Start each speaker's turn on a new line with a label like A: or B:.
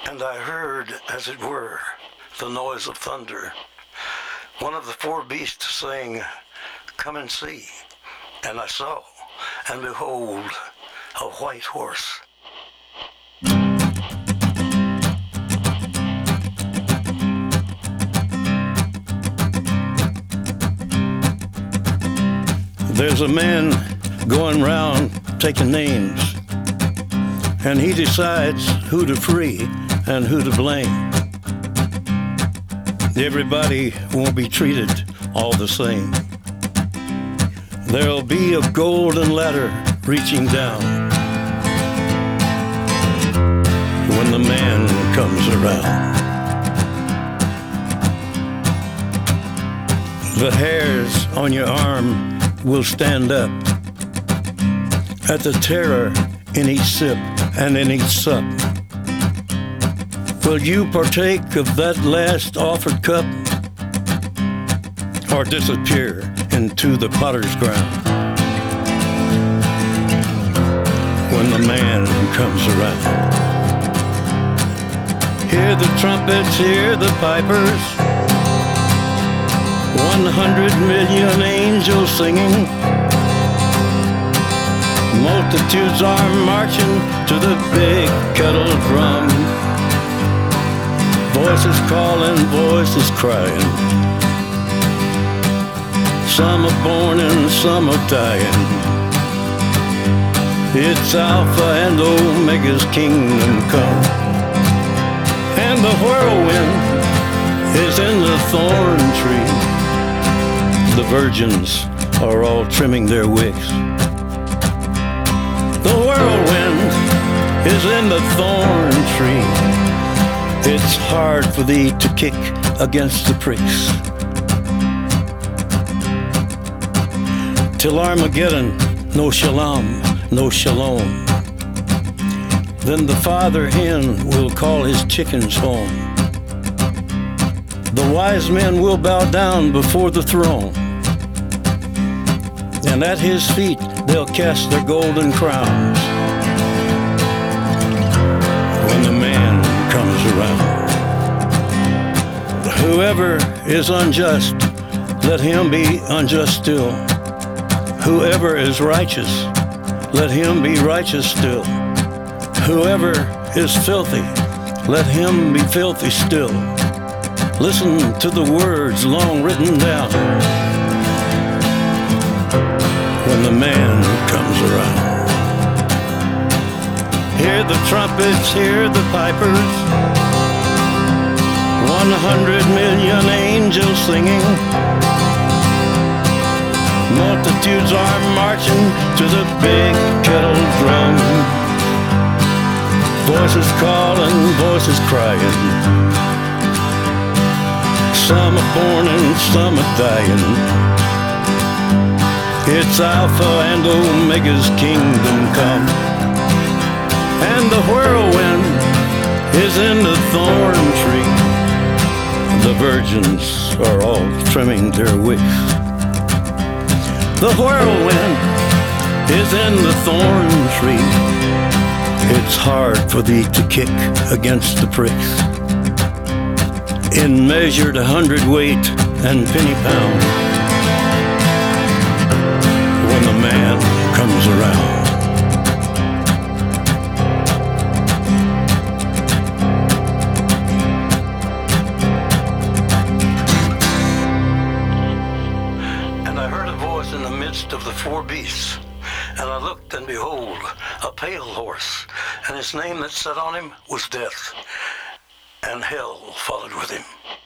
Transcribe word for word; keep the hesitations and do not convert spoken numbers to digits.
A: And I heard, as it were, the noise of thunder. One of the four beasts saying, "Come and see." And I saw, and behold, a white horse. There's a man going round taking names, and he decides who to free and who to blame. Everybody won't be treated all the same. There'll be a golden ladder reaching down when the man comes around. The hairs on your arm will stand up at the terror in each sip and in each sup. Will you partake of that last offered cup, or disappear into the potter's ground when the man comes around? Hear the trumpets, hear the pipers, one hundred million angels singing. Multitudes are marching to the big kettle drum. Voices calling, voices crying. Some are born and some are dying. It's Alpha and Omega's kingdom come. And the whirlwind is in the thorn tree. The virgins are all trimming their wicks. The whirlwind is in the thorn tree. It's hard for thee to kick against the pricks. Till Armageddon, no shalom, no shalom. Then the father hen will call his chickens home. The wise men will bow down before the throne, and at his feet they'll cast their golden crowns when the man comes around. Whoever is unjust, let him be unjust still. Whoever is righteous, let him be righteous still. Whoever is filthy, let him be filthy still. Listen to the words long written down when the man comes around. Hear the trumpets, hear the pipers, one hundred million angels singing. Multitudes are marching to the big kettle drum. Voices calling, voices crying. Some are born and some are dying. It's Alpha and Omega's kingdom come. And the whirlwind is in the thorn tree. The virgins are all trimming their wicks. The whirlwind is in the thorn tree. It's hard for thee to kick against the pricks. In measured hundredweight and penny pound when the man comes around. And I heard a voice in the midst of the four beasts, and I looked, and behold, a pale horse, and his name that sat on him was Death, and hell followed with him.